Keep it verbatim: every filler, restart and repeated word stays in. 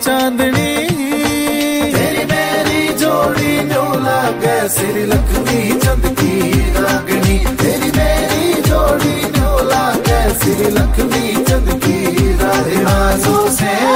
चांदनी, तेरी मेरी जोड़ी न्यू लागे श्री लक्ष्मी चंद की रागनी, तेरी मेरी जोड़ी न्यू लागे श्री लक्ष्मी चंद की रागनी। से